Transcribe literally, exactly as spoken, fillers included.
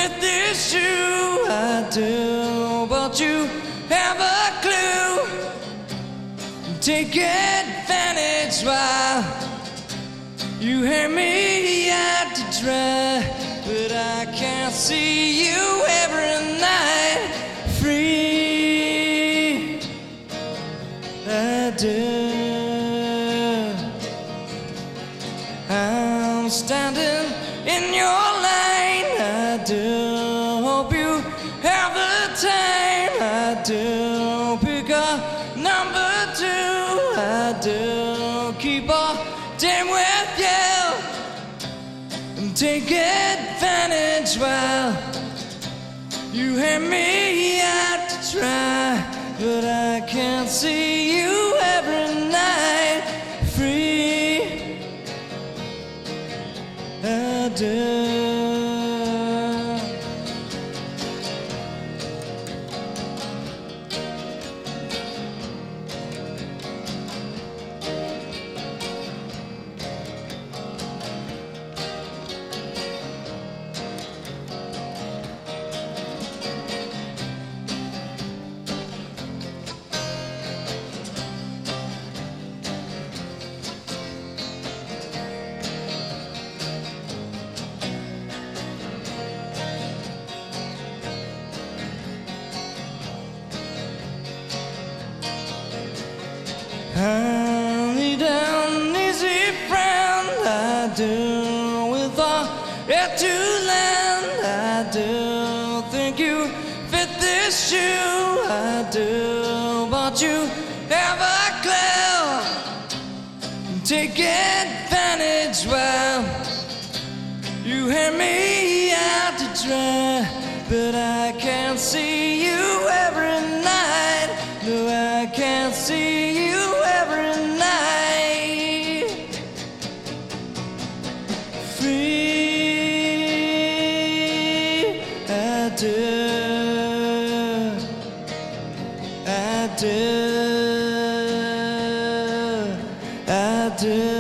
fit this shoe. I do, but you have a clue. Take advantage while you hear me out to dry, but I can't see you every night free. I do. I'm standing in your lane. I do hope you have the time. I do pick a number two. I do keep a damn with you and take advantage while you hear me out to try, but I can't see you every night free. I do. I need an easy friend. I do with a head to land. I do think you fit this shoe. I do, but you have a clue. Take advantage while you hear me out to dry, but I can't see you every night. No, I can't see you every night free. I do. I do. I do.